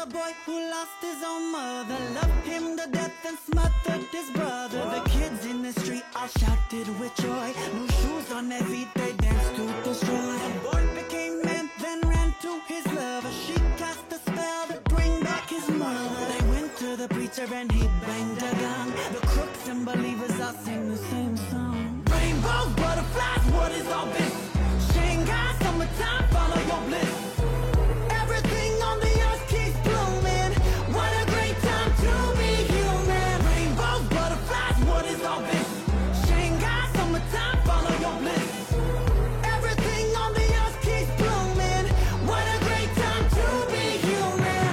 a boy who lost his own mother, loved him to death and smothered his brother. The kids in the street all shouted with joy, new shoes on their feet, they danced to destroy. The boy became man, then ran to his lover. She cast a spell to bring back his mother. They went to the preacher and he banged a gun. The crooks and believers all sing the same song. Rainbows, butterflies, what is all this? Shanghai, summertime, follow your bliss. Everything on the earth keeps blooming. What a great time to be human. Rainbows, butterflies, what is all this? Shanghai, summertime, follow your bliss. Everything on the earth keeps blooming. What a great time to be human.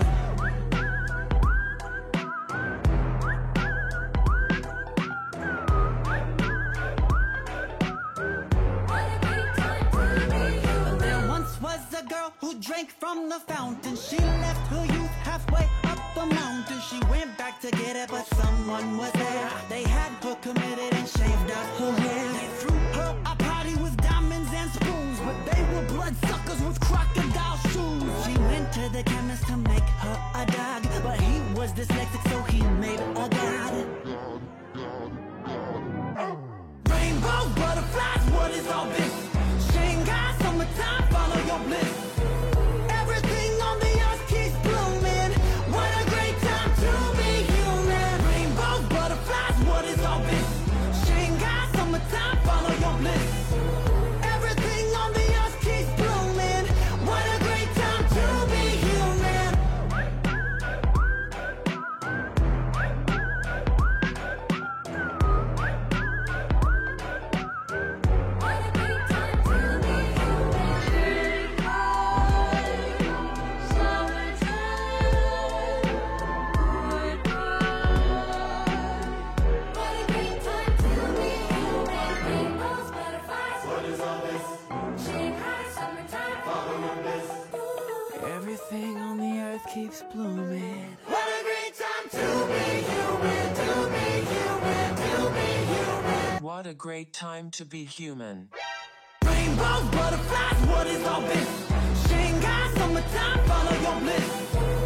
There once was a girl who drank from the fountain. She left her youth halfway up the mountain. She went back to get it, but someone was there. They had her committed and shaved off her hair. They threw her a party with diamonds and spoons, but they were bloodsuckers with crocodile shoes. She went to the chemist to make her a dog, but he was dyslexic, so he made a god. Rainbows, butterflies, what is all this? Shanghai, summertime, follow your bliss. Everything on the earth keeps blooming. What a great time to be human. Rainbows, butterflies, what is all this? Shanghai, summertime, follow your bliss. Everything on the earth keeps blooming. What a great time to be human. Everything on the earth keeps blooming. What a great time to be human, to be human, to be human. What a great time to be human. Rainbows, butterflies, what is all this? Shanghai, summertime, follow your bliss.